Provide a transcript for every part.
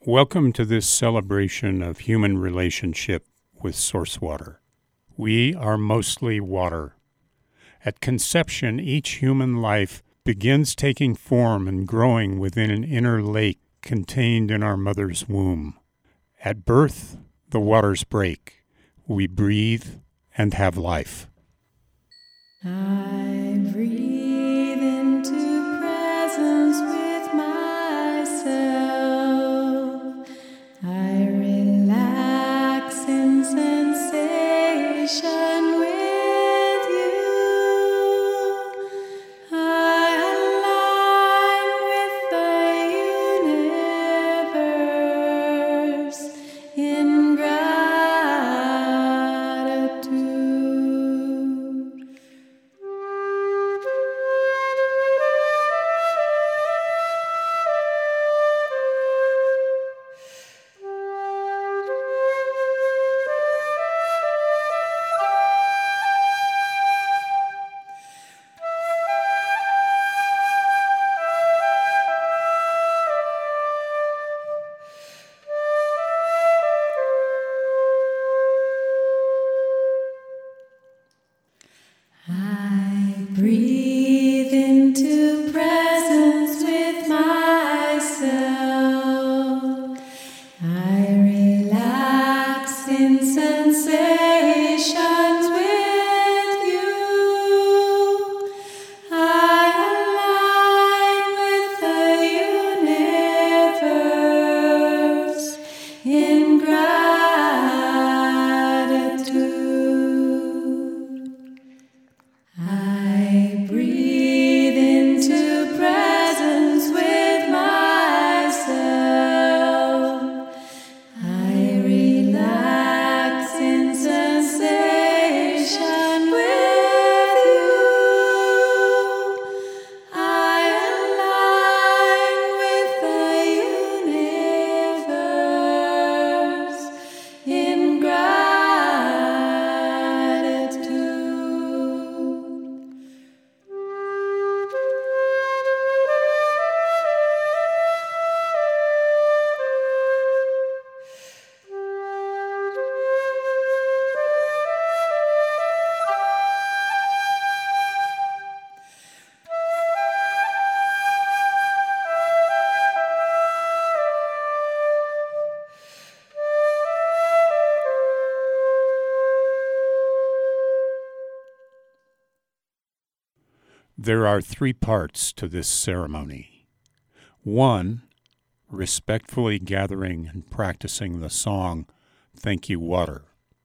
Welcome to this celebration of human relationship with source water. We are mostly water. At conception, each human life begins taking form and growing within an inner lake contained in our mother's womb. At birth, the waters break. We breathe and have life. I breathe into presence with myself. I relax in sensation with you. I align with the universe in gratitude. I breathe into presence with myself. I relax in sensations with you. I align with the universe in gratitude. I breathe into presence with myself. I relax in sensation with you. I align with the universe in gratitude. There are 3 parts to this ceremony. 1, respectfully gathering and practicing the song, Thank You, Water.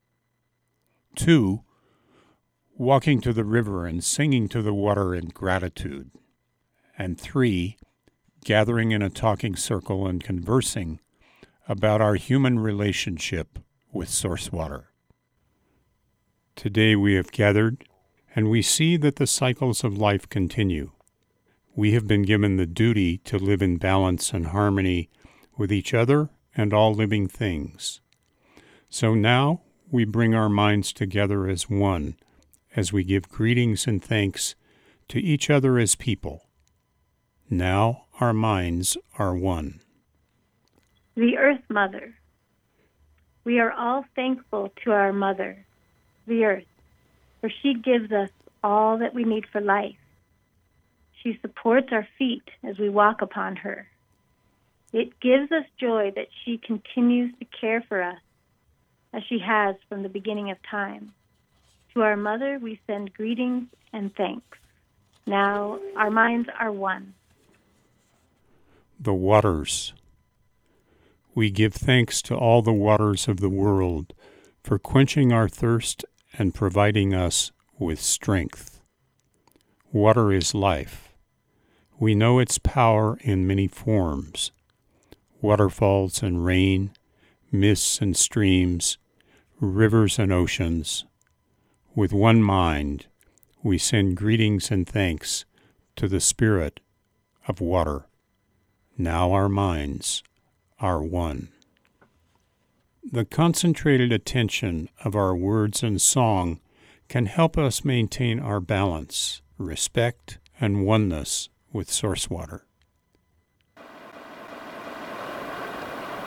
2, walking to the river and singing to the water in gratitude. And 3, gathering in a talking circle and conversing about our human relationship with source water. Today we have gathered, and we see that the cycles of life continue. We have been given the duty to live in balance and harmony with each other and all living things. So now we bring our minds together as one, as we give greetings and thanks to each other as people. Now our minds are one. The Earth Mother. We are all thankful to our Mother, the Earth, for she gives us all that we need for life. She supports our feet as we walk upon her. It gives us joy that she continues to care for us, as she has from the beginning of time. To our Mother, we send greetings and thanks. Now our minds are one. The waters. We give thanks to all the waters of the world for quenching our thirst and providing us with strength. Water is life. We know its power in many forms. Waterfalls and rain, mists and streams, rivers and oceans. With one mind, we send greetings and thanks to the Spirit of water. Now our minds are one. The concentrated attention of our words and song can help us maintain our balance, respect, and oneness with source water.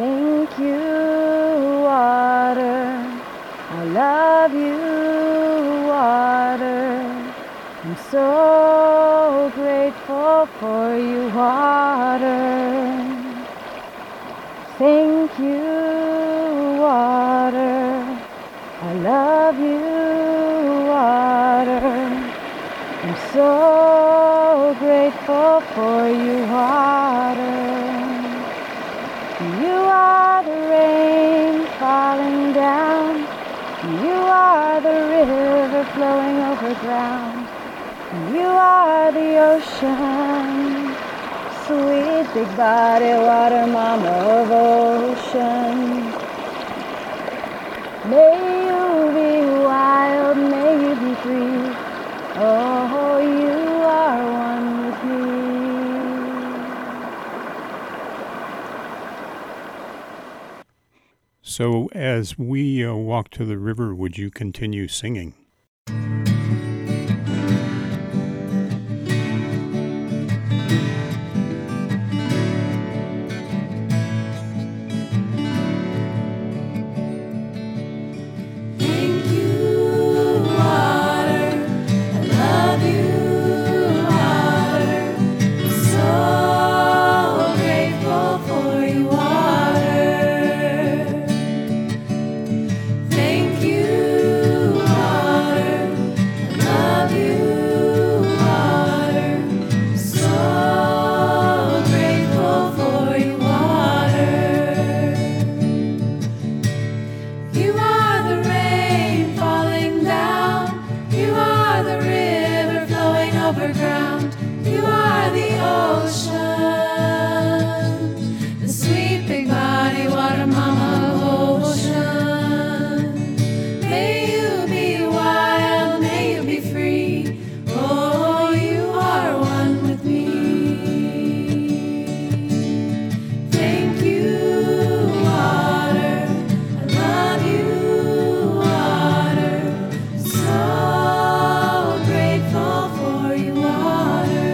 Thank you, water. I love you, water. I'm so grateful for you, water. Thank you, water. I love you, water. I'm so grateful for you, water. You are the rain falling down. You are the river flowing over ground. You are the ocean, sweet big body water mama of ocean. May you be wild, may you be free. Oh, you are one with me. So as we walk to the river, would you continue singing? Thank you, water. I love you, water. I'm so grateful for you, water. Thank you, water. I love you, water. I'm so grateful for you, water. You are the rain falling down. You are the river flowing over ground. You are the ocean, the sweet big body water mama of ocean. May you be wild, may you be free. Oh, you are one with me. Thank you, water. I love you, water. So grateful for you, water.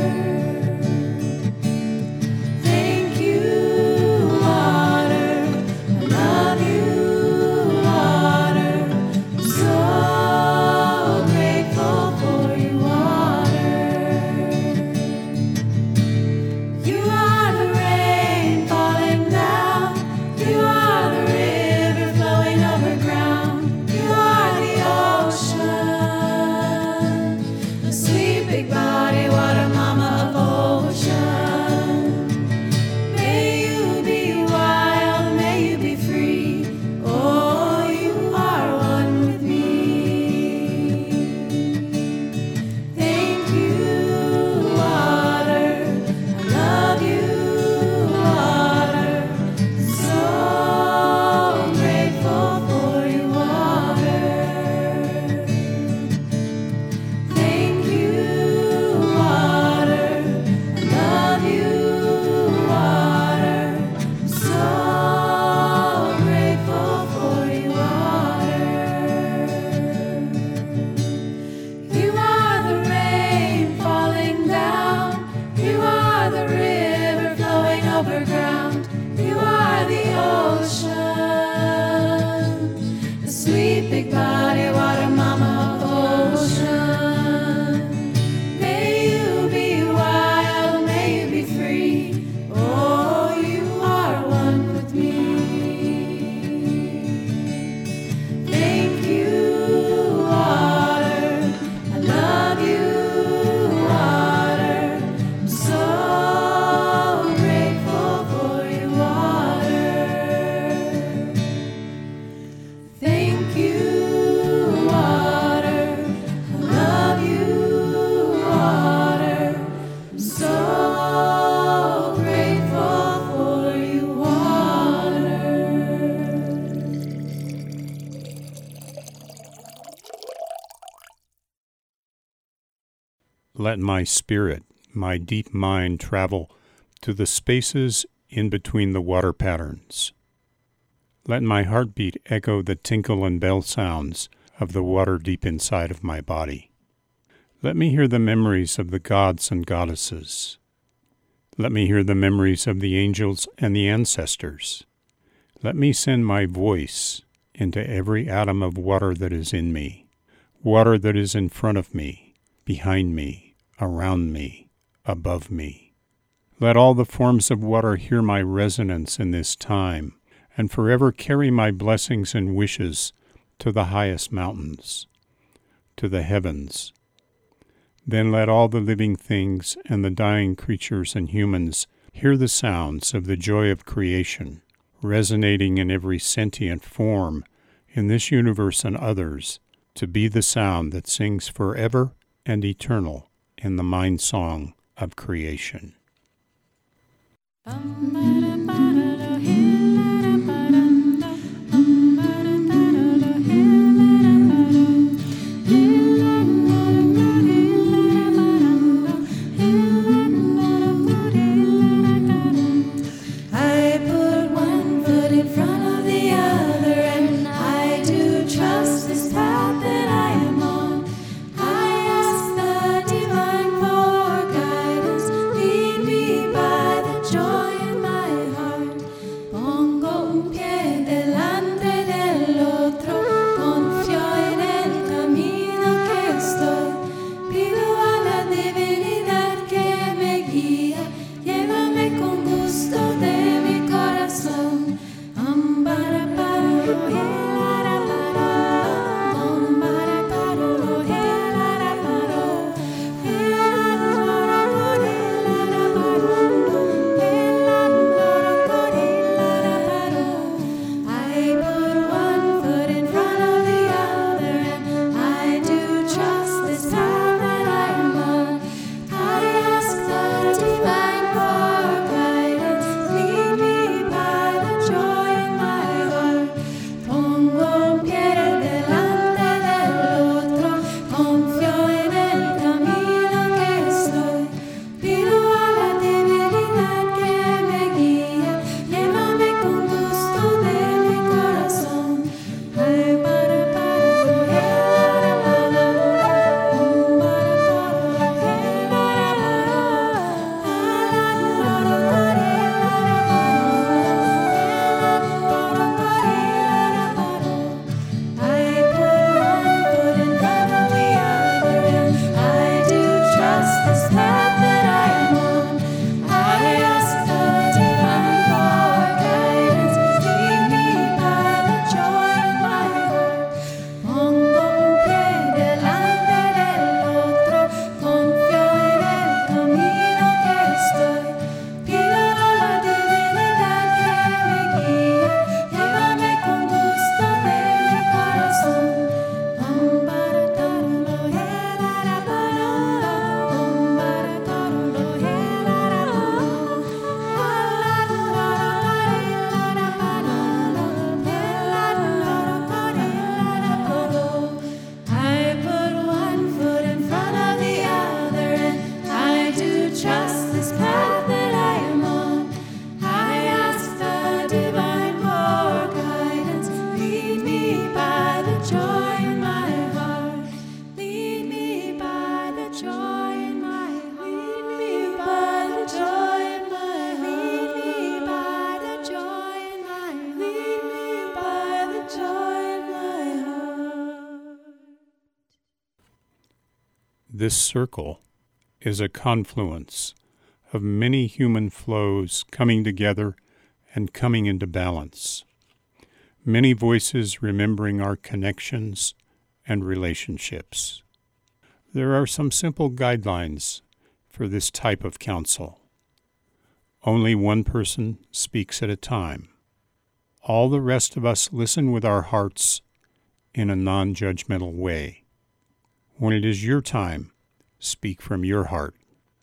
Thank you, water. I love you, water. So grateful for you, water. You are the rain falling down. You are the river flowing over ground. You are the ocean, the sweet big body water mama of ocean. May you be wild, may you be free. Oh, you are one with me. Thank you, water. I love you, water. So grateful for you, water. Thank you, water. I love you, water. So grateful for you, water. You are the rain falling down. You are the river flowing over ground. You are the ocean, the sweet big body water mama of ocean. May you be wild, may you be free. Oh, you are one with me. Thank you, water. I love you, water. I'm so grateful for you, water. Thank you, water. I love you, water. I'm so grateful for you, water. Let my spirit, my deep mind travel to the spaces in between the water patterns. Let my heartbeat echo the tinkle and bell sounds of the water deep inside of my body. Let me hear the memories of the gods and goddesses. Let me hear the memories of the angels and the ancestors. Let me send my voice into every atom of water that is in me, water that is in front of me, behind me, around me, above me. Let all the forms of water hear my resonance in this time, and forever carry my blessings and wishes to the highest mountains, to the heavens. Then let all the living things and the dying creatures and humans hear the sounds of the joy of creation, resonating in every sentient form in this universe and others, to be the sound that sings forever and eternal in the mind song of creation. This circle is a confluence of many human flows coming together and coming into balance. Many voices remembering our connections and relationships. There are some simple guidelines for this type of counsel. Only one person speaks at a time. All the rest of us listen with our hearts in a non-judgmental way. When it is your time, speak from your heart.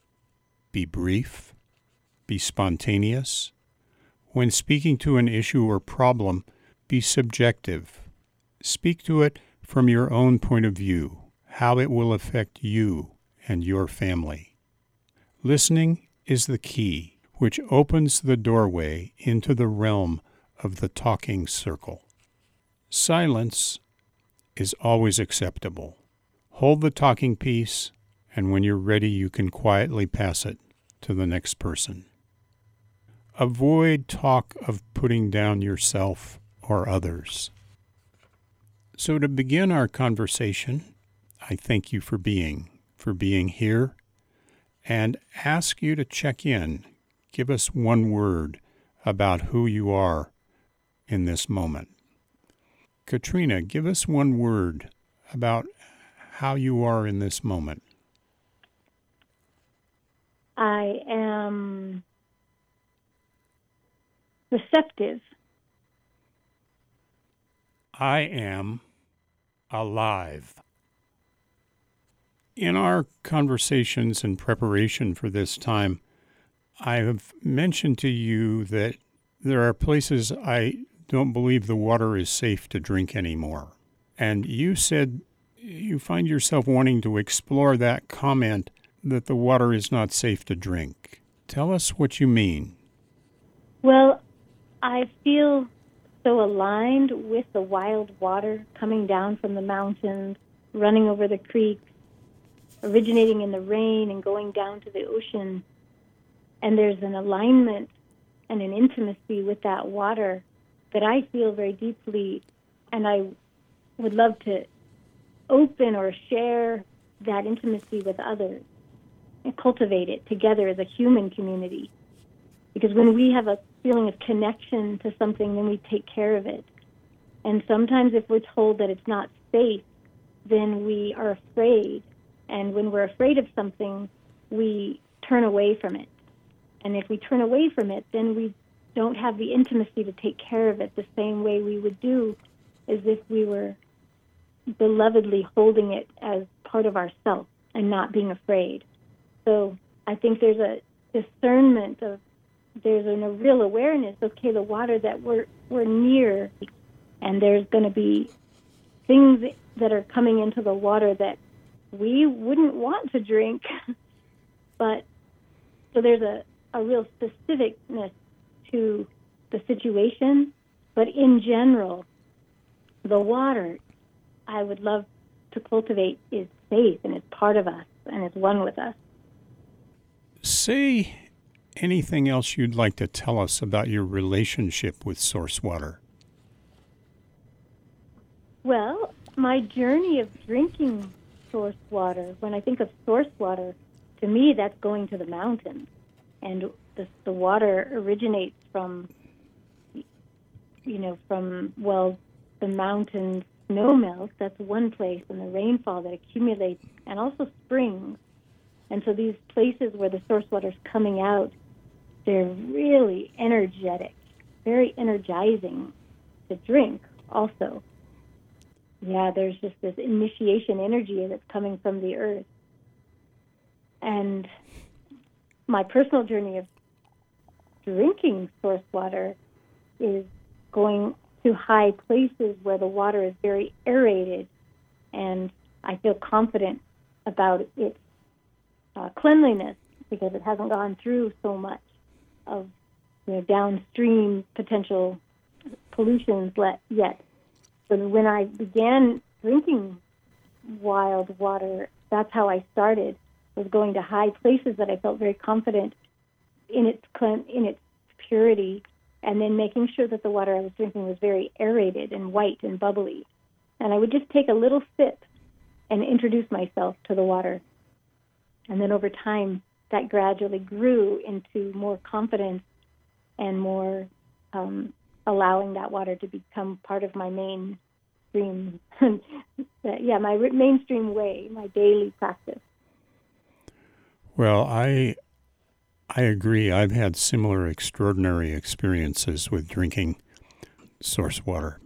Be brief. Be spontaneous. When speaking to an issue or problem, be subjective. Speak to it from your own point of view, how it will affect you and your family. Listening is the key, which opens the doorway into the realm of the talking circle. Silence is always acceptable. Hold the talking piece, and when you're ready, you can quietly pass it to the next person. avoid talk of putting down yourself or others. So to begin our conversation, I thank you for being here, and ask you to check in. Give us one word about who you are in this moment. Katrina, give us one word about how you are in this moment. I am receptive. I am alive. In our conversations in preparation for this time, I have mentioned to you that there are places I don't believe the water is safe to drink anymore. And you said you find yourself wanting to explore that comment that the water is not safe to drink. Tell us what you mean. Well, I feel so aligned with the wild water coming down from the mountains, running over the creeks, originating in the rain and going down to the ocean. And there's an alignment and an intimacy with that water that I feel very deeply, and I would love to open or share that intimacy with others and cultivate it together as a human community. Because when we have a feeling of connection to something, then we take care of it. And sometimes if we're told that it's not safe, then we are afraid. And when we're afraid of something, we turn away from it. And if we turn away from it, then we don't have the intimacy to take care of it the same way we would do as if we were belovedly holding it as part of ourself and not being afraid. So I think there's a discernment of, there's a real awareness, okay, the water that we're near, and there's going to be things that are coming into the water that we wouldn't want to drink. But so there's a real specificness to the situation, but in general, the water I would love to cultivate is safe and is part of us and is one with us. Say anything else you'd like to tell us about your relationship with source water. Well, my journey of drinking source water, when I think of source water, to me that's going to the mountains. And the water originates from, the mountain snow melt. That's one place, and the rainfall that accumulates, and also springs. And so these places where the source water is coming out, they're really energetic, very energizing to drink also. Yeah, there's just this initiation energy that's coming from the earth. And my personal journey of drinking source water is going to high places where the water is very aerated, and I feel confident about its cleanliness because it hasn't gone through so much of downstream potential pollutions yet. So when I began drinking wild water, that's how I started, was going to high places that I felt very confident in its purity, and then making sure that the water I was drinking was very aerated and white and bubbly. And I would just take a little sip and introduce myself to the water. And then over time, that gradually grew into more confidence and more allowing that water to become part of my mainstream, my mainstream way, my daily practice. Well, I agree. I've had similar extraordinary experiences with drinking source water.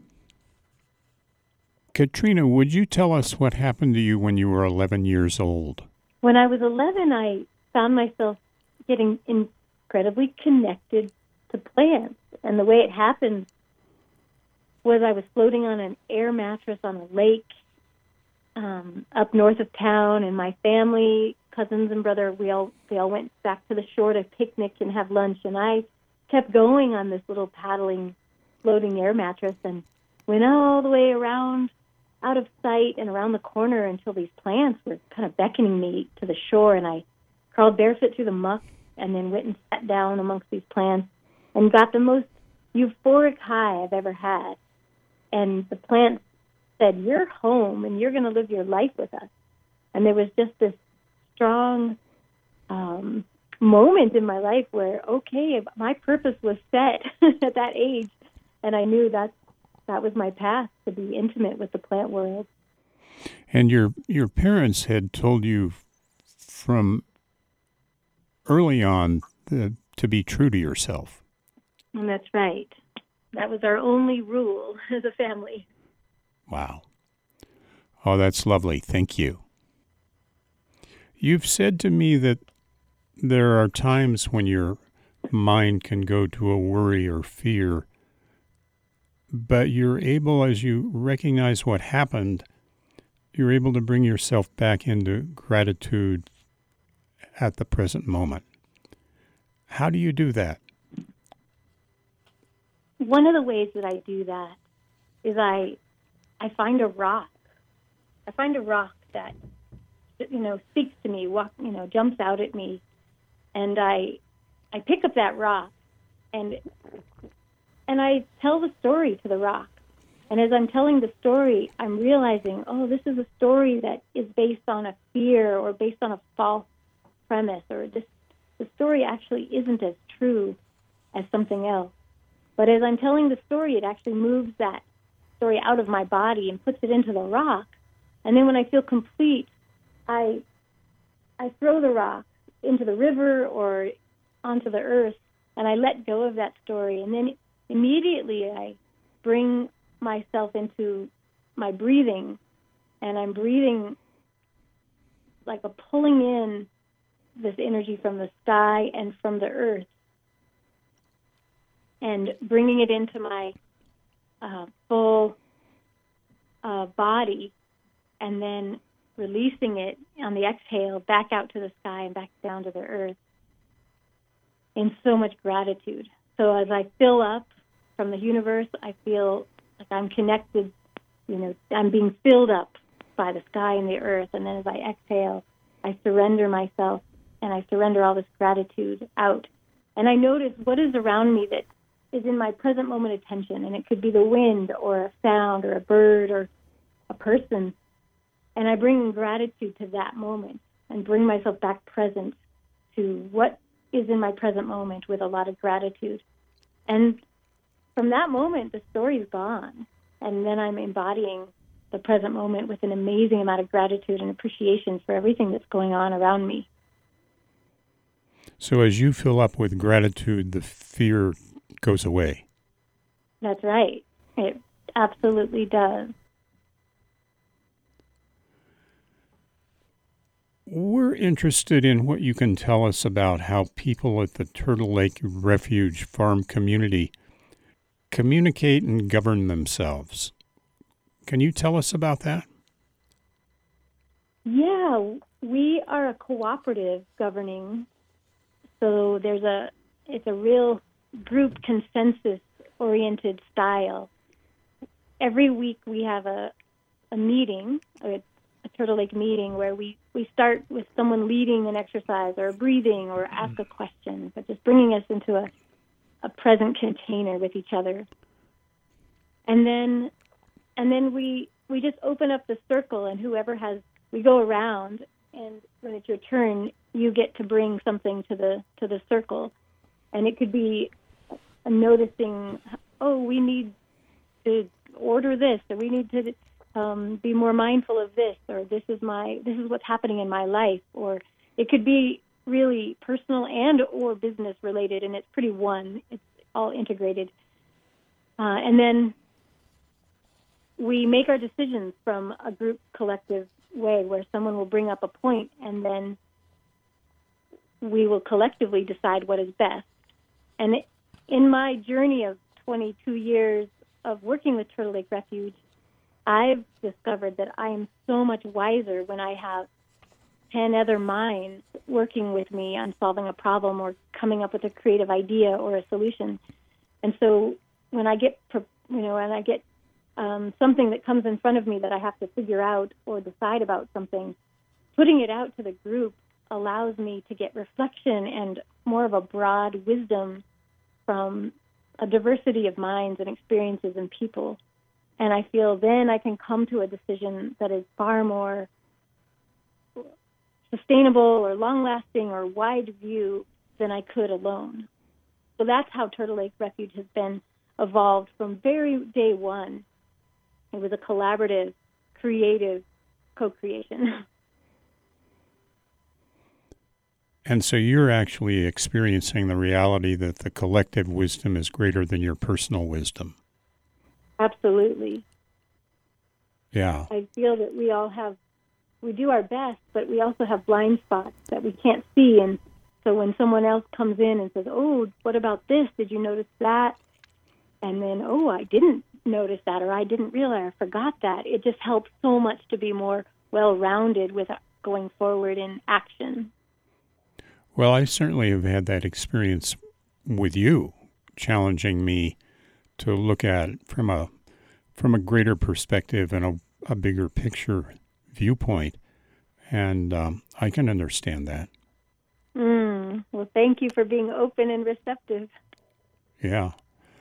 Katrina, would you tell us what happened to you when you were 11 years old? When I was 11, I found myself getting incredibly connected to plants. And the way it happened was I was floating on an air mattress on a lake up north of town, and my family, cousins and brother, they all went back to the shore to picnic and have lunch, and I kept going on this little paddling, floating air mattress and went all the way around, out of sight and around the corner until these plants were kind of beckoning me to the shore, and I crawled barefoot through the muck and then went and sat down amongst these plants and got the most euphoric high I've ever had. And the plant said, "You're home, and you're going to live your life with us." And there was just this strong moment in my life where, okay, my purpose was set at that age, and I knew that was my path, to be intimate with the plant world. And your parents had told you from early on to be true to yourself. And that's right. That was our only rule as a family. Wow. Oh, that's lovely. Thank you. You've said to me that there are times when your mind can go to a worry or fear, but you're able, as you recognize what happened, you're able to bring yourself back into gratitude at the present moment. How do you do that? One of the ways that I do that is I find a rock. I find a rock that, speaks to me, jumps out at me, and I pick up that rock and I tell the story to the rock. And as I'm telling the story, I'm realizing, this is a story that is based on a fear or based on a false premise, or the story actually isn't as true as something else. But as I'm telling the story, it actually moves that story out of my body and puts it into the rock. And then when I feel complete, I throw the rock into the river or onto the earth, and I let go of that story. And then immediately I bring myself into my breathing, and I'm breathing like a pulling in this energy from the sky and from the earth, and bringing it into my full body, and then releasing it on the exhale back out to the sky and back down to the earth in so much gratitude. So as I fill up from the universe, I feel like I'm connected, I'm being filled up by the sky and the earth. And then as I exhale, I surrender myself, and I surrender all this gratitude out. And I notice what is around me that is in my present moment attention, and it could be the wind or a sound or a bird or a person. And I bring gratitude to that moment and bring myself back present to what is in my present moment with a lot of gratitude. And from that moment, the story's gone. And then I'm embodying the present moment with an amazing amount of gratitude and appreciation for everything that's going on around me. So as you fill up with gratitude, the fear goes away. That's right. It absolutely does. We're interested in what you can tell us about how people at the Turtle Lake Refuge Farm community communicate and govern themselves. Can you tell us about that? Yeah, we are a cooperative governing, so it's a real group consensus-oriented style. Every week we have a meeting, a Turtle Lake meeting, where we start with someone leading an exercise or a breathing or ask a question, but just bringing us into a present container with each other. And then we just open up the circle, and we go around, and when it's your turn, you get to bring something to the circle. And it could be noticing, we need to order this, or we need to be more mindful of this, or this is what's happening in my life, or it could be really personal and or business related, and it's pretty it's all integrated. And then we make our decisions from a group collective way, where someone will bring up a point, and then we will collectively decide what is best. And in my journey of 22 years of working with Turtle Lake Refuge, I've discovered that I am so much wiser when I have 10 other minds working with me on solving a problem or coming up with a creative idea or a solution. And so when I get, something that comes in front of me that I have to figure out or decide about something, putting it out to the group allows me to get reflection and more of a broad wisdom from a diversity of minds and experiences and people. And I feel then I can come to a decision that is far more sustainable or long-lasting or wide view than I could alone. So that's how Turtle Lake Refuge has been evolved from very day one. It was a collaborative, creative co-creation. And so you're actually experiencing the reality that the collective wisdom is greater than your personal wisdom. Absolutely. Yeah. I feel that we do our best, but we also have blind spots that we can't see. And so when someone else comes in and says, oh, what about this? Did you notice that? And then, oh, I didn't notice that, or I didn't realize, I forgot that. It just helps so much to be more well-rounded with going forward in action. Well, I certainly have had that experience with you, challenging me to look at it from a greater perspective and a bigger picture viewpoint. And I can understand that. Well, thank you for being open and receptive. Yeah.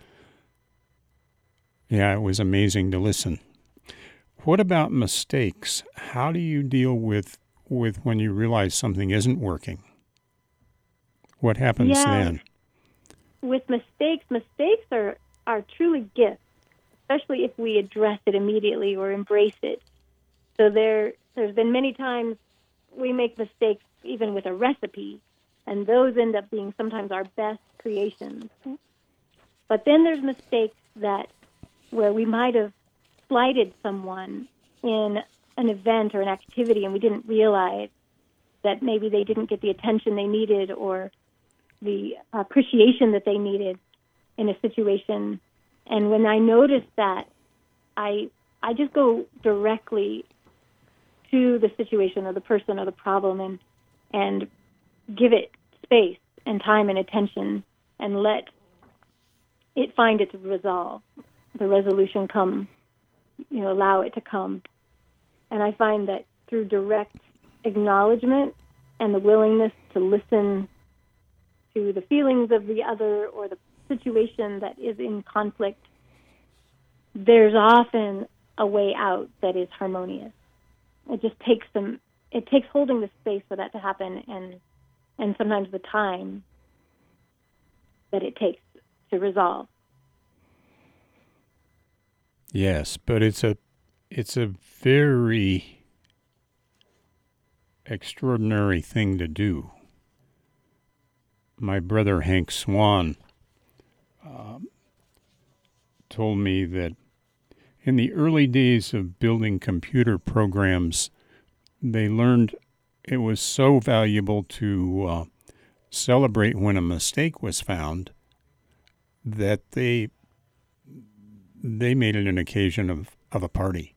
Yeah, it was amazing to listen. What about mistakes? How do you deal with when you realize something isn't working? What happens then? With mistakes are truly gifts, especially if we address it immediately or embrace it. So there's been many times we make mistakes even with a recipe, and those end up being sometimes our best creations. But then there's mistakes where we might have slighted someone in an event or an activity, and we didn't realize that maybe they didn't get the attention they needed or the appreciation that they needed in a situation. And when I notice that, I just go directly to the situation or the person or the problem and give it space and time and attention and let it find its resolve, the resolution come, allow it to come. And I find that through direct acknowledgement and the willingness to listen to the feelings of the other or the situation that is in conflict, there's often a way out that is harmonious. It just takes holding the space for that to happen and sometimes the time that it takes to resolve. Yes, but it's a very extraordinary thing to do. My brother Hank Swan told me that in the early days of building computer programs, they learned it was so valuable to celebrate when a mistake was found that they made it an occasion of a party.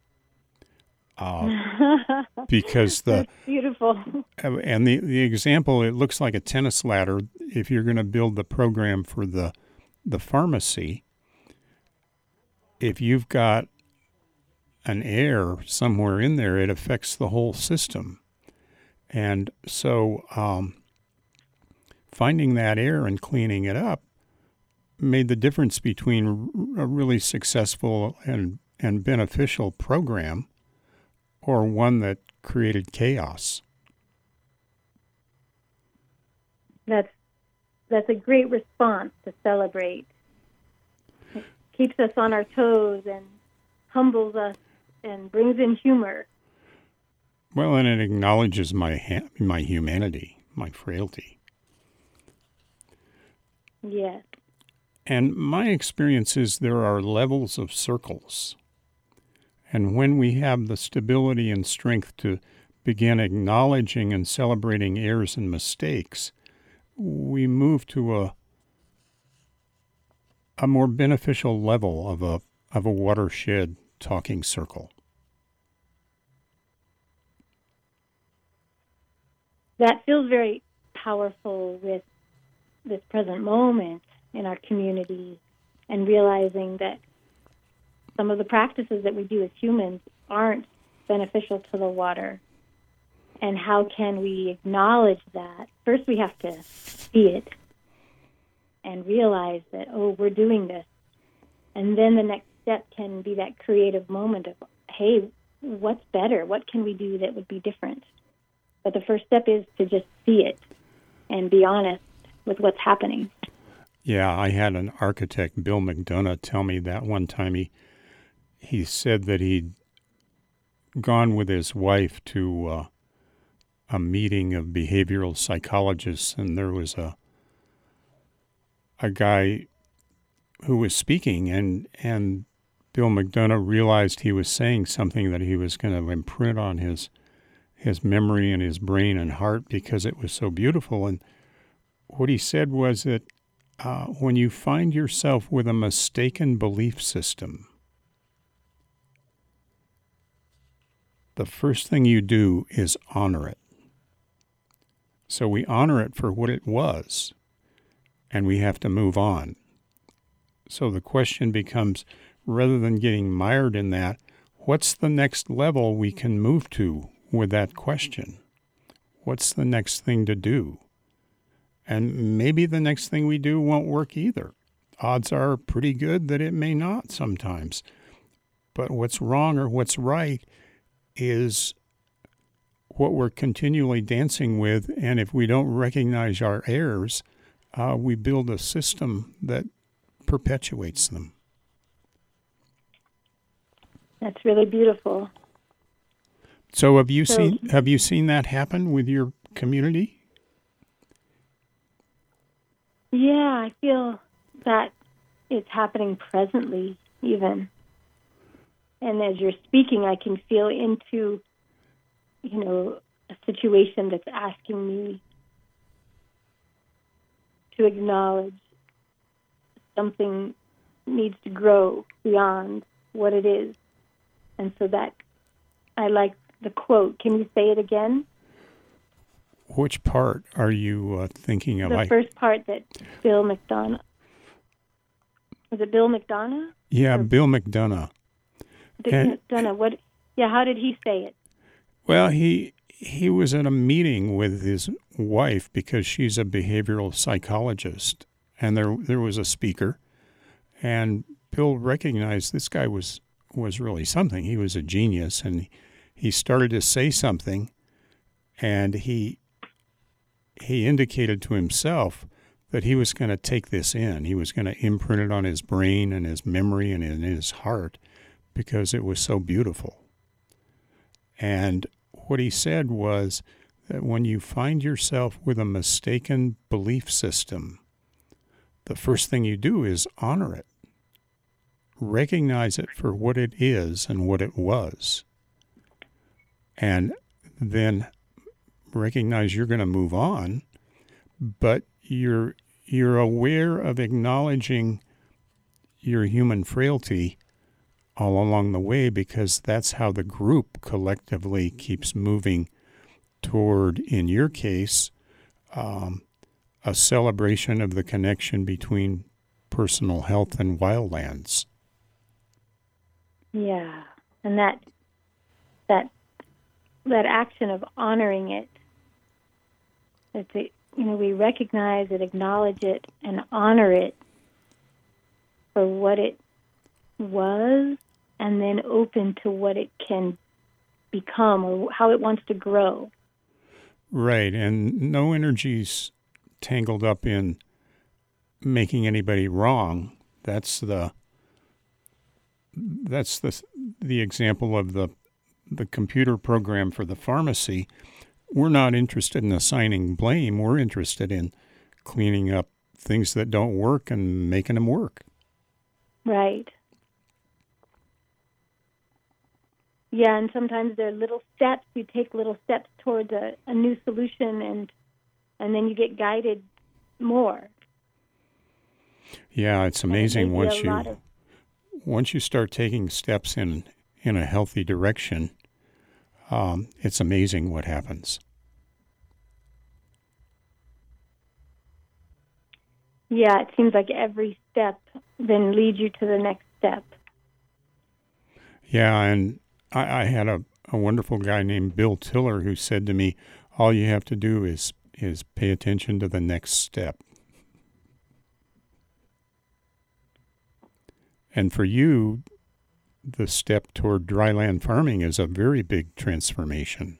Because That's beautiful. And the example, it looks like a tennis ladder. If you're going to build the program for the pharmacy, if you've got an error somewhere in there, it affects the whole system. And so finding that error and cleaning it up made the difference between a really successful and beneficial program or one that created chaos. That's a great response to celebrate. It keeps us on our toes and humbles us and brings in humor. Well, and it acknowledges my humanity, my frailty. Yes. And my experience is there are levels of circles. And when we have the stability and strength to begin acknowledging and celebrating errors and mistakes, we move to a more beneficial level of a watershed talking circle. That feels very powerful with this present moment in our community and realizing that some of the practices that we do as humans aren't beneficial to the water. And how can we acknowledge that? First, we have to see it. and realize that, oh, we're doing this. And then the next step can be that creative moment of, hey, what's better? What can we do that would be different? But the first step is to just see it and be honest with what's happening. Yeah, I had an architect, Bill McDonough, tell me that one time. He said that he'd gone with his wife to a meeting of behavioral psychologists, and there was a guy who was speaking, and Bill McDonough realized he was saying something that he was going to imprint on his memory and his brain and heart because it was so beautiful. And what he said was that when you find yourself with a mistaken belief system, the first thing you do is honor it. So we honor it for what it was, and we have to move on. So the question becomes, rather than getting mired in that, what's the next level we can move to with that question? What's the next thing to do? And maybe the next thing we do won't work either. Odds are pretty good that it may not sometimes. But what's wrong or what's right is what we're continually dancing with, and if we don't recognize our errors, we build a system that perpetuates them. That's really beautiful. So have you seen that happen with your community? Yeah, I feel that it's happening presently even. And as you're speaking, I can feel into, a situation that's asking me to acknowledge something needs to grow beyond what it is. And so that, I like the quote. Can you say it again? Which part are you thinking of? The first part that Bill McDonough. Was it Bill McDonough? Yeah, Bill McDonough. McDonough. What? Yeah, how did he say it? Well, he was at a meeting with his wife because she's a behavioral psychologist, and there was a speaker, and Bill recognized this guy was really something. He was a genius, and he started to say something, and he indicated to himself that he was going to take this in. He was going to imprint it on his brain and his memory and in his heart because it was so beautiful. And what he said was that when you find yourself with a mistaken belief system, the first thing you do is honor it. Recognize it for what it is and what it was. And then recognize you're going to move on, but you're aware of acknowledging your human frailty all along the way, because that's how the group collectively keeps moving toward, in your case, a celebration of the connection between personal health and wildlands. Yeah, and that action of honoring it, we recognize it, acknowledge it, and honor it for what it was, and then open to what it can become or how it wants to grow. Right, and no energy's tangled up in making anybody wrong. That's the example of the computer program for the pharmacy. We're not interested in assigning blame. We're interested in cleaning up things that don't work and making them work. Right. Yeah, and sometimes there are little steps. You take little steps towards a new solution, and then you get guided more. Yeah, it's amazing once you start taking steps in a healthy direction. It's amazing what happens. Yeah, it seems like every step then leads you to the next step. Yeah, and I had a wonderful guy named Bill Tiller who said to me, all you have to do is pay attention to the next step. And for you, the step toward dryland farming is a very big transformation.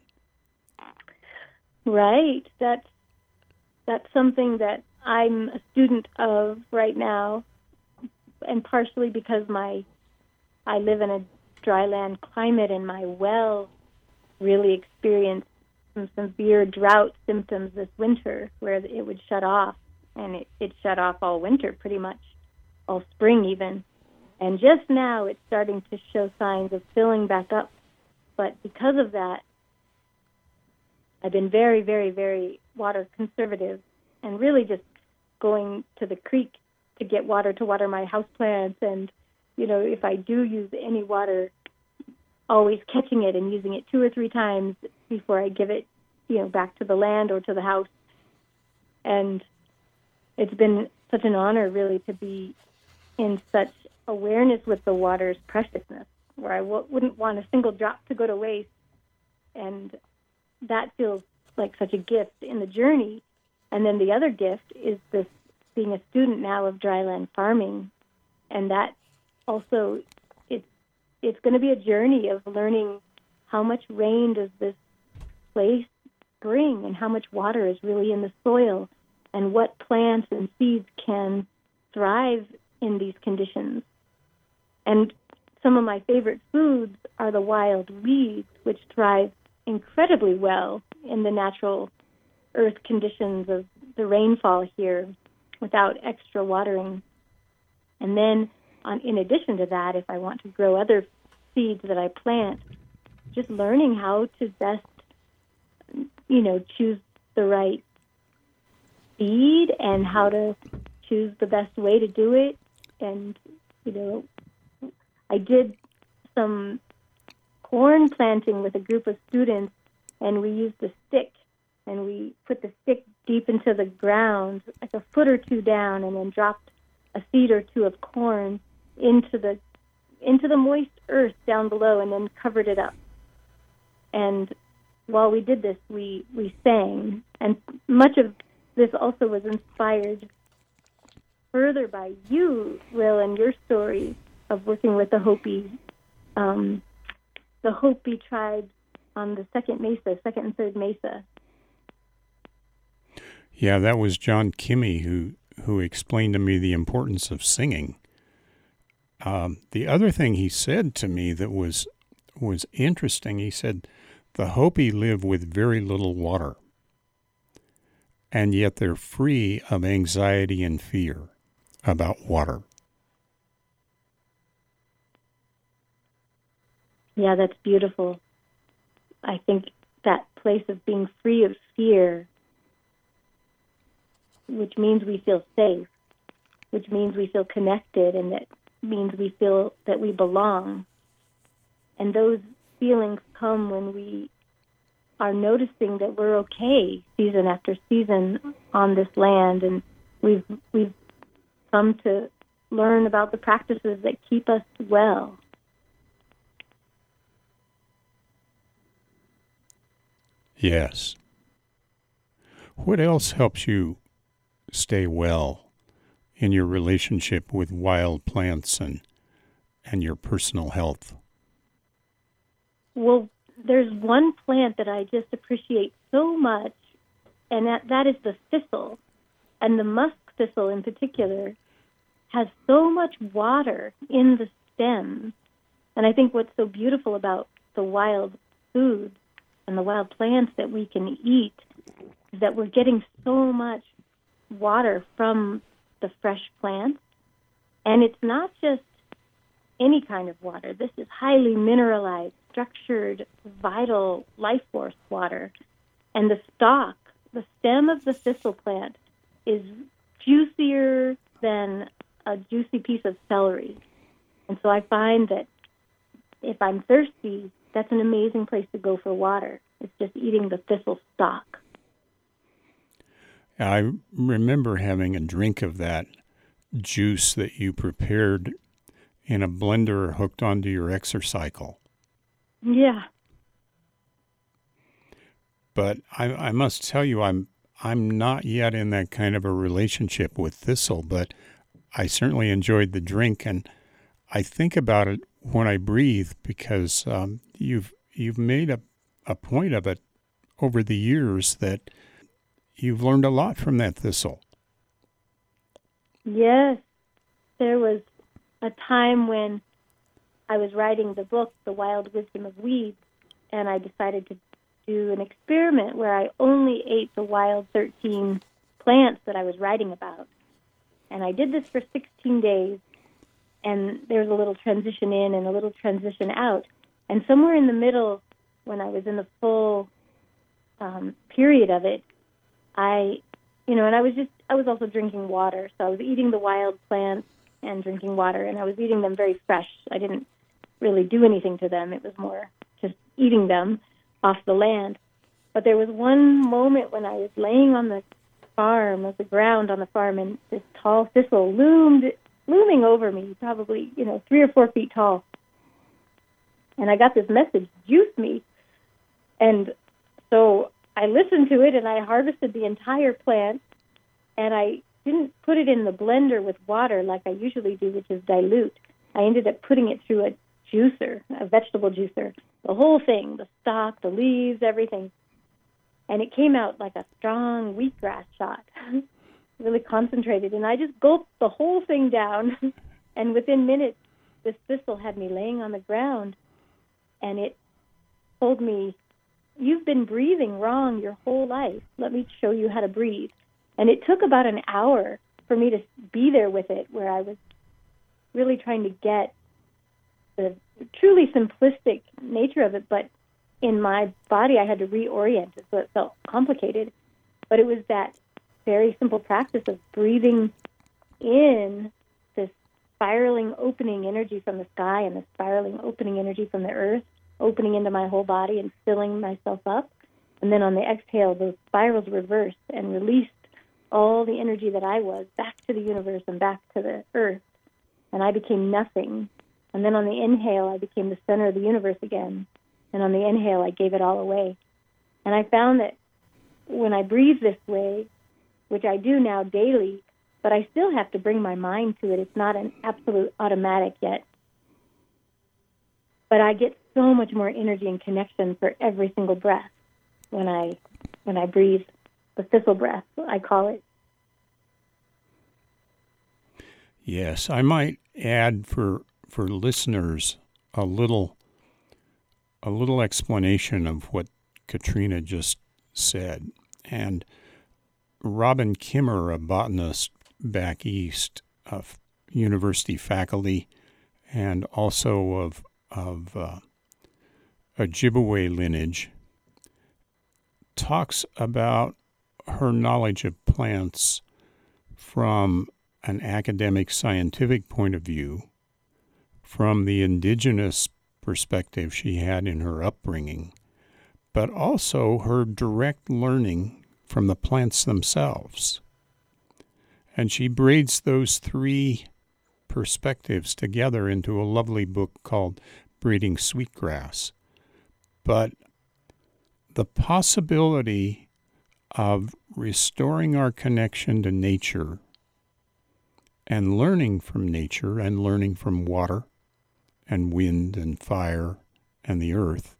Right. That's something that I'm a student of right now, and partially because I live in a dryland climate, and my well really experienced some severe drought symptoms this winter, where it would shut off, and it shut off all winter, pretty much all spring even. And just now it's starting to show signs of filling back up. But because of that, I've been very, very, very water conservative, and really just going to the creek to get water to water my houseplants. And, if I do use any water, always catching it and using it 2 or 3 times before I give it, back to the land or to the house. And it's been such an honor, really, to be in such awareness with the water's preciousness, where I wouldn't want a single drop to go to waste. And that feels like such a gift in the journey. And then the other gift is this being a student now of dryland farming. And that also, it's going to be a journey of learning how much rain does this place bring, and how much water is really in the soil, and what plants and seeds can thrive in these conditions. And some of my favorite foods are the wild weeds, which thrive incredibly well in the natural earth conditions of the rainfall here without extra watering. And then, in addition to that, if I want to grow other seeds that I plant, just learning how to best, choose the right seed and how to choose the best way to do it. And, I did some corn planting with a group of students, and we used a stick, and we put the stick deep into the ground, like a foot or 2 down, and then dropped a seed or 2 of corn into the moist earth down below, and then covered it up. And while we did this, we sang, and much of this also was inspired further by you, Will, and your story of working with the Hopi tribes on the second and third mesa. Yeah, that was John Kimmy who explained to me the importance of singing. The other thing he said to me that was interesting, he said, the Hopi live with very little water, and yet they're free of anxiety and fear about water. Yeah, that's beautiful. I think that place of being free of fear, which means we feel safe, which means we feel connected, and that means we feel that we belong. And those feelings come when we are noticing that we're okay season after season on this land, and we've come to learn about the practices that keep us well. Yes. What else helps you stay well in your relationship with wild plants and your personal health? Well, there's one plant that I just appreciate so much, and that is the thistle. And the musk thistle in particular has so much water in the stem. And I think what's so beautiful about the wild foods and the wild plants that we can eat is that we're getting so much water from the fresh plants. And it's not just any kind of water. This is highly mineralized, structured, vital, life force water. And the stalk, the stem of the thistle plant, is juicier than a juicy piece of celery. And so I find that if I'm thirsty, that's an amazing place to go for water. It's just eating the thistle stalk. I remember having a drink of that juice that you prepared in a blender hooked onto your exercycle. Yeah. But I must tell you, I'm not yet in that kind of a relationship with thistle, but I certainly enjoyed the drink, and I think about it when I breathe because you've made a point of it over the years that you've learned a lot from that thistle. Yes, there was a time when I was writing the book, The Wild Wisdom of Weeds, and I decided to do an experiment where I only ate the wild 13 plants that I was writing about. And I did this for 16 days, and there was a little transition in and a little transition out. And somewhere in the middle, when I was in the full period of it, and I was also drinking water. So I was eating the wild plants and drinking water, and I was eating them very fresh. I didn't really do anything to them. It was more just eating them off the land. But there was one moment when I was laying on the farm, on the ground on the farm, and this tall thistle looming over me, probably, 3 or 4 feet tall. And I got this message, juice me. And so I listened to it, and I harvested the entire plant, and I didn't put it in the blender with water like I usually do, which is dilute. I ended up putting it through a juicer, a vegetable juicer, the whole thing, the stalk, the leaves, everything. And it came out like a strong wheatgrass shot, really concentrated. And I just gulped the whole thing down, and within minutes, this thistle had me laying on the ground, and it told me, "You've been breathing wrong your whole life. Let me show you how to breathe." And it took about an hour for me to be there with it, where I was really trying to get the truly simplistic nature of it, but in my body I had to reorient it, so it felt complicated. But it was that very simple practice of breathing in this spiraling opening energy from the sky and the spiraling opening energy from the earth, opening into my whole body and filling myself up. And then on the exhale, those spirals reversed and released all the energy that I was back to the universe and back to the earth. And I became nothing. And then on the inhale, I became the center of the universe again. And on the inhale, I gave it all away. And I found that when I breathe this way, which I do now daily, but I still have to bring my mind to it. It's not an absolute automatic yet. But I get so much more energy and connection for every single breath when I breathe the thistle breath, I call it. Yes, I might add for listeners a little explanation of what Katrina just said. And Robin Kimmer, a botanist back east, of university faculty, and also of Ojibwe lineage, talks about her knowledge of plants from an academic scientific point of view, from the indigenous perspective she had in her upbringing, but also her direct learning from the plants themselves. And she braids those three perspectives together into a lovely book called Breeding Sweetgrass. But the possibility of restoring our connection to nature and learning from nature and learning from water and wind and fire and the earth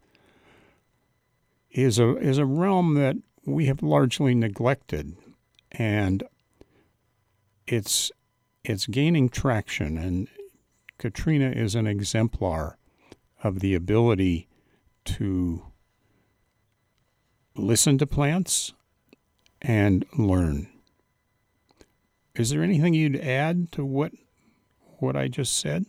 is a realm that we have largely neglected, and it's gaining traction. And Katrina is an exemplar of the ability to listen to plants and learn. Is there anything you'd add to what I just said?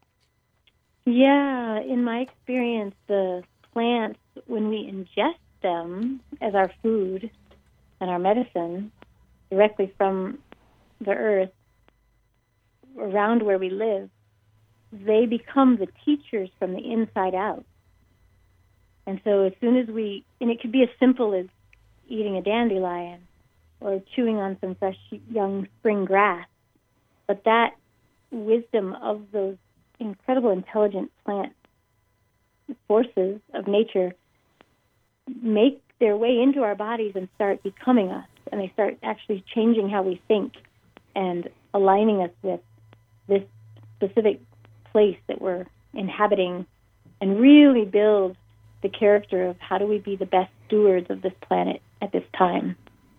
Yeah, in my experience, the plants, when we ingest them as our food and our medicine directly from the earth around where we live, they become the teachers from the inside out. And so as soon as and it could be as simple as eating a dandelion or chewing on some fresh young spring grass, but that wisdom of those incredible intelligent plant forces of nature make their way into our bodies and start becoming us, and they start actually changing how we think and aligning us with this specific place that we're inhabiting and really build the character of how do we be the best stewards of this planet at this time.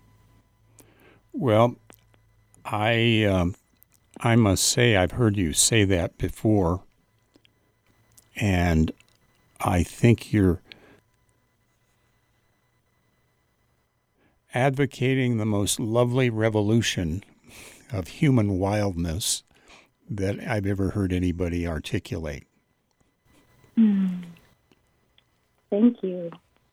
Well, I must say I've heard you say that before, and I think you're advocating the most lovely revolution of human wildness that I've ever heard anybody articulate. Thank you.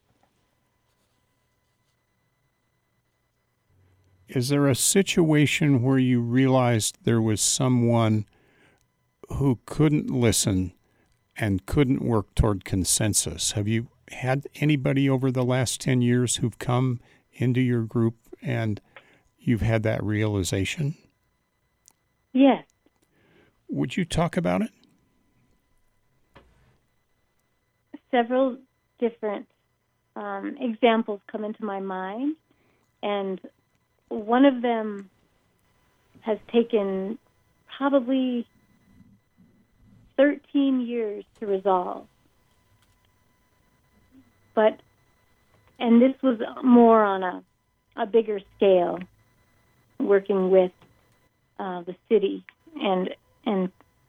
Is there a situation where you realized there was someone who couldn't listen and couldn't work toward consensus? Have you had anybody over the last 10 years who've come into your group and you've had that realization? Yes. Would you talk about it? Several different examples come into my mind, and one of them has taken probably 13 years to resolve. And this was more on a bigger scale, working with the city and in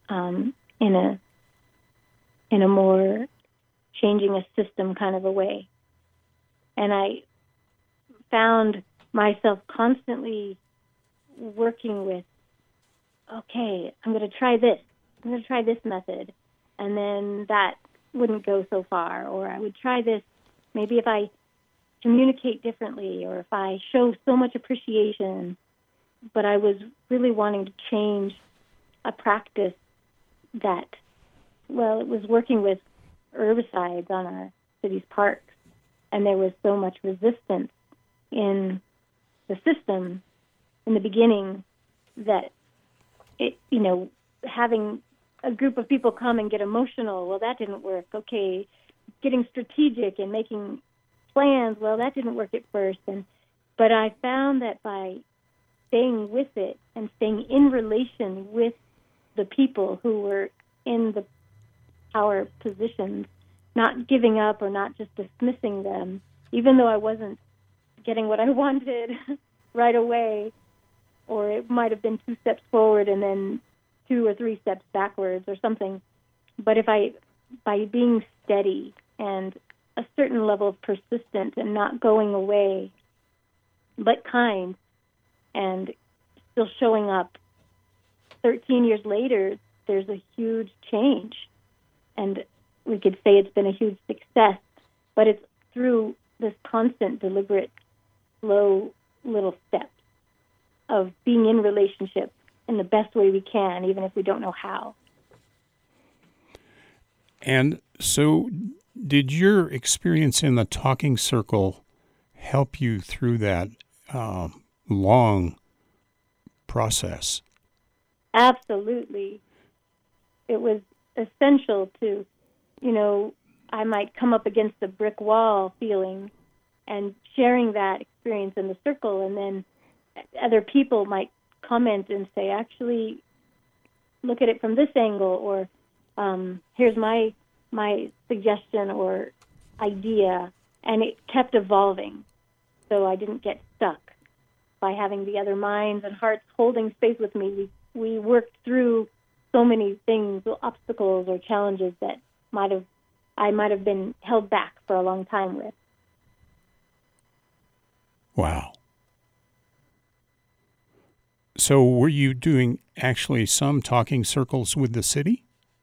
a more changing a system kind of a way. And I found myself constantly working with, okay, I'm going to try this. I'm going to try this method. And then that wouldn't go so far. Or I would try this, maybe if I communicate differently or if I show so much appreciation. But I was really wanting to change a practice that, well, it was working with herbicides on our city's parks. And there was so much resistance in the system in the beginning that it, having a group of people come and get emotional, well, that didn't work. Okay, getting strategic and making plans, well, that didn't work at first. But I found that by staying with it and staying in relation with the people who were in the power positions, not giving up or not just dismissing them, even though I wasn't getting what I wanted right away, or it might have been 2 steps forward and then 2 or 3 steps backwards or something. But by being steady and a certain level of persistence and not going away, but kind and still showing up, 13 years later, there's a huge change. And we could say it's been a huge success, but it's through this constant, deliberate, slow little steps of being in relationship in the best way we can, even if we don't know how. And so did your experience in the talking circle help you through that long process? Absolutely. It was essential to, I might come up against a brick wall feeling and sharing that experience in the circle, and then other people might comment and say, actually, look at it from this angle, or here's my suggestion or idea, and it kept evolving. So I didn't get stuck. By having the other minds and hearts holding space with me, we worked through so many things, obstacles or challenges that I might have been held back for a long time with. Wow. So were you doing actually some talking circles with the city?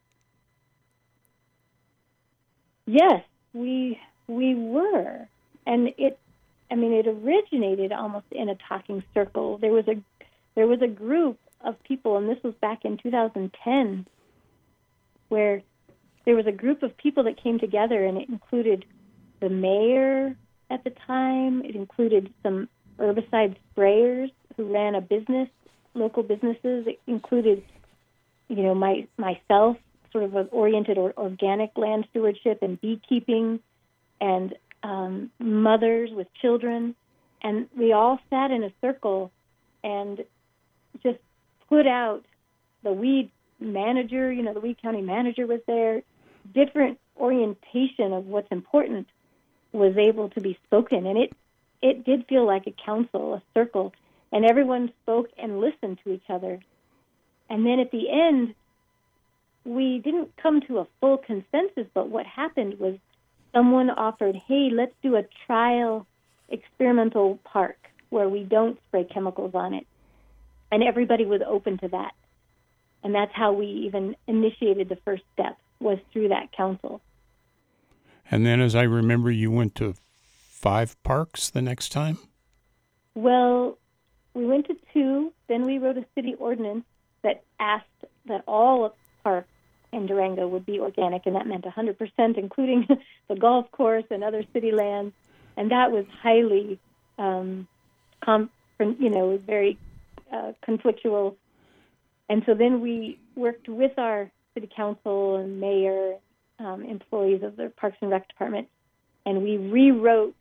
Yes, we were. And it originated almost in a talking circle. There was a group of people, and this was back in 2010, where there was a group of people that came together, and it included the mayor at the time. It included some herbicide sprayers who ran a business, local businesses. It included, myself, sort of oriented or organic land stewardship and beekeeping, and mothers with children. And we all sat in a circle and just put out the weed manager, the Weed County manager was there. Different orientation of what's important was able to be spoken. And it did feel like a council, a circle, and everyone spoke and listened to each other. And then at the end, we didn't come to a full consensus, but what happened was someone offered, hey, let's do a trial experimental park where we don't spray chemicals on it. And everybody was open to that. And that's how we even initiated the first step, was through that council. And then, as I remember, you went to 5 parks the next time? Well, we went to 2. Then we wrote a city ordinance that asked that all parks in Durango would be organic, and that meant 100%, including the golf course and other city lands. And that was highly, very conflictual. And so then we worked with our city council and mayor, employees of the Parks and Rec Department, and we rewrote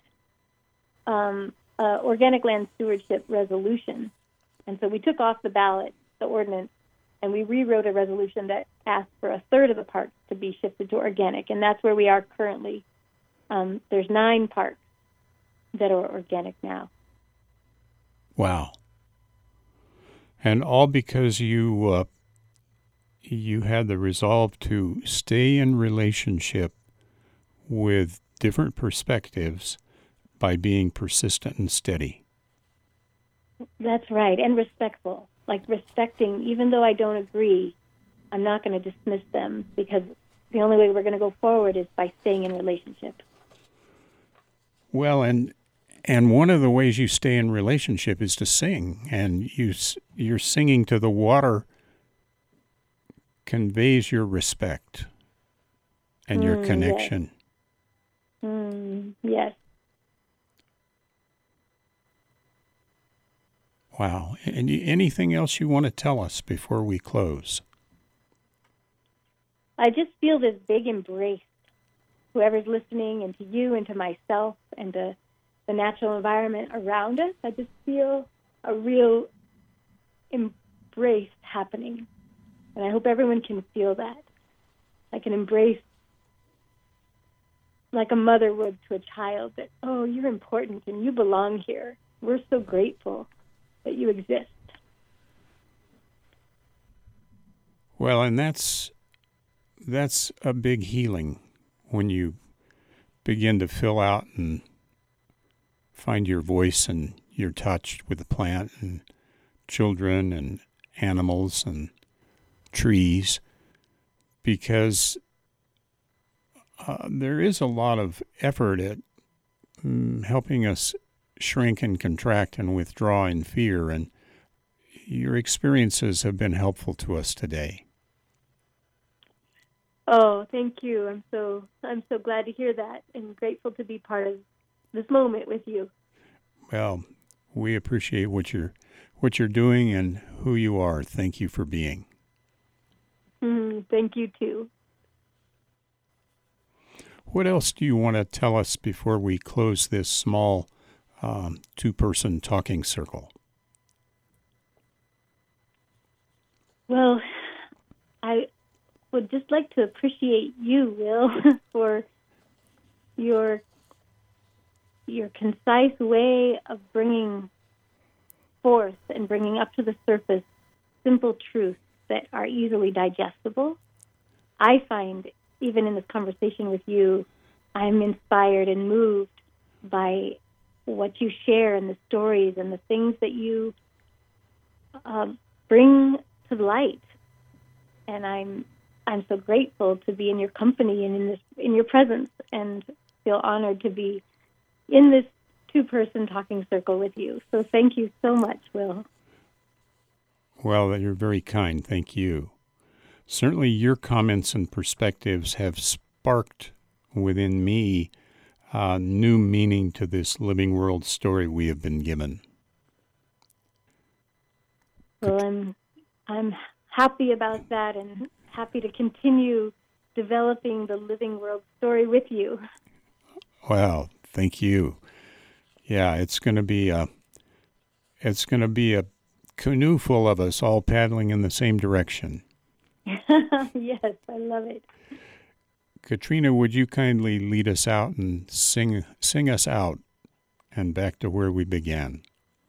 organic land stewardship resolution. And so we took off the ballot the ordinance, and we rewrote a resolution that asked for a third of the parks to be shifted to organic, and that's where we are currently. There's 9 parks that are organic now. Wow. And all because you had the resolve to stay in relationship with different perspectives by being persistent and steady. That's right, and respectful. Like respecting, even though I don't agree, I'm not going to dismiss them, because the only way we're going to go forward is by staying in relationship. Well, and one of the ways you stay in relationship is to sing, and you're singing to the water conveys your respect and your connection. Yes. Yes. Wow. And anything else you want to tell us before we close? I just feel this big embrace, whoever's listening, and to you and to myself and to the natural environment around us. I just feel a real embrace happening. And I hope everyone can feel that. Like an embrace, like a mother would to a child, that, oh, you're important and you belong here. We're so grateful that you exist. Well, and that's a big healing when you begin to fill out and find your voice and you're touched with the plant and children and animals and trees, because there is a lot of effort at helping us shrink and contract and withdraw in fear, and your experiences have been helpful to us today. Oh, thank you. I'm so glad to hear that, and grateful to be part of this moment with you. Well, we appreciate what you're doing and who you are. Thank you for being. Thank you too. What else do you want to tell us before we close this small 2-person talking circle? Well, I would just like to appreciate you, Will, for your concise way of bringing forth and bringing up to the surface simple truths that are easily digestible. I find, even in this conversation with you, I'm inspired and moved by what you share and the stories and the things that you bring to light. And I'm so grateful to be in your company and in your presence, and feel honored to be in this 2-person talking circle with you. So thank you so much, Will. Well, you're very kind. Thank you. Certainly your comments and perspectives have sparked within me new meaning to this living world story we have been given. Well, I'm happy about that, and happy to continue developing the living world story with you. Wow, thank you. Yeah, it's going to be a canoe full of us all paddling in the same direction. Yes, I love it. Katrina, would you kindly lead us out and sing us out and back to where we began?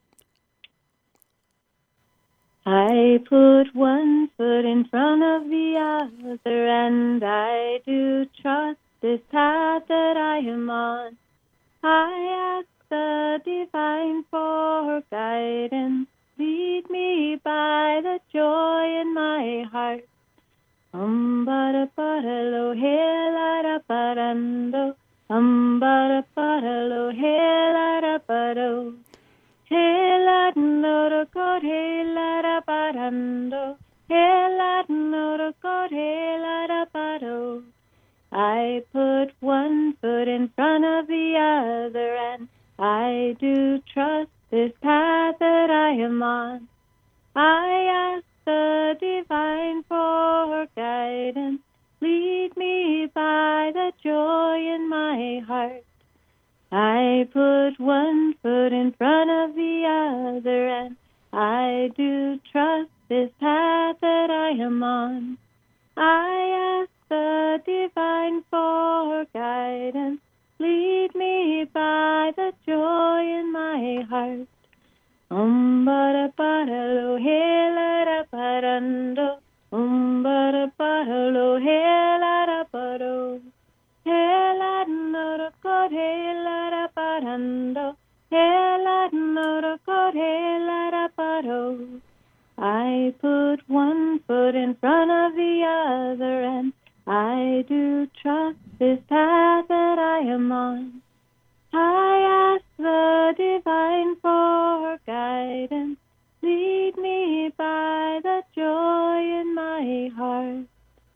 I put one foot in front of the other, and I do trust this path that I am on. I ask the divine for guidance. Lead me by the joy in my heart. Bara para lo hela ra parando. Bara para lo hela ra paro. Hela no ko hela ra parando. Hela no ko hela ra paro. I put one foot in front of the other, and I do trust this path that I am on. I ask the divine for guidance. Lead me by the joy in my heart. I put one foot in front of the other, and I do trust this path that I am on. I ask the divine for guidance. Lead me by the joy in my heart. Bara para lo hela ra parando. Bara para lo hela ra paro. Hela no ko hela ra parando. Hela no ko hela ra paro. I put one foot in front of the other, and I do trust this path that I am on. I ask the divine for guidance. Lead me by the joy in my heart.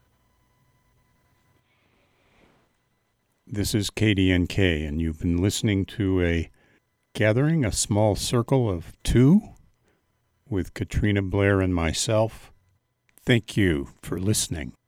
This is KDNK, and you've been listening to a gathering, a small circle of two, with Katrina Blair and myself. Thank you for listening.